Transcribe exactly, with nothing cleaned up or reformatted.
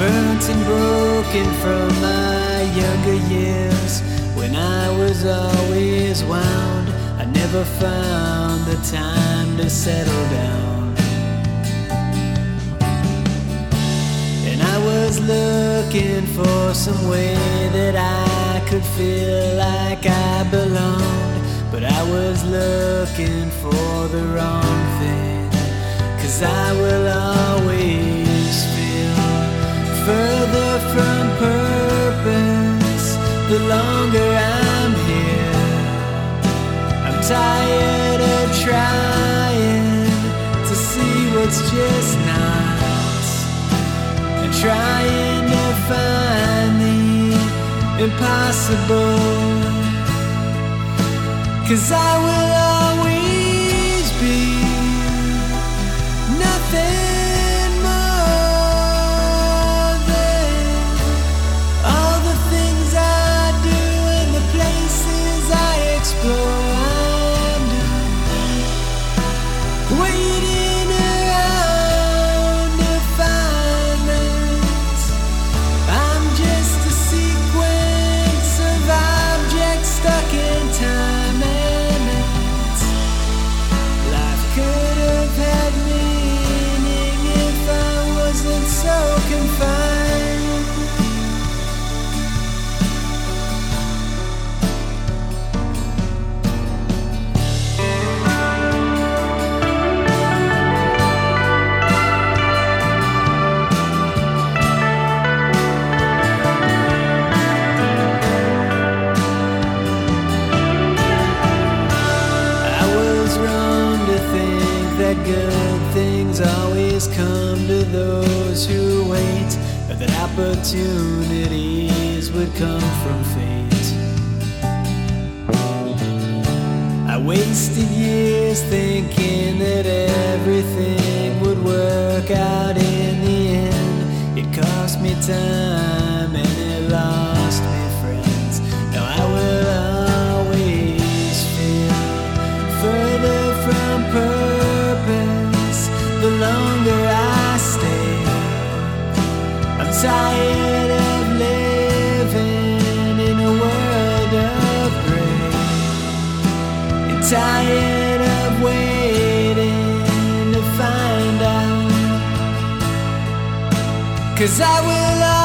burnt and broken from my younger years, when I was always wound. I never found the time to settle down. And I was looking for some way that I could feel like I belonged, but I was looking for the wrong thing. 'Cause I will always feel further from purpose the longer I'm here. I'm tired of trying to see what's just not, and trying to find the impossible. 'Cause I will always be nothing more than all the things I do and the places I explore. I'm waiting around to find this. I'm just a sequence of objects stuck in time, and it's life could have had meaning if I wasn't so confined. I was wrong to think that good things always come to those who wait, or that opportunities would come from fate. I wasted years thinking that everything would work out in the end. It cost me time and it lost me friends. Now I will always feel further from purpose the longer I stay. I'm tired of living in a world of gray, and tired of waiting to find out. 'Cause I will always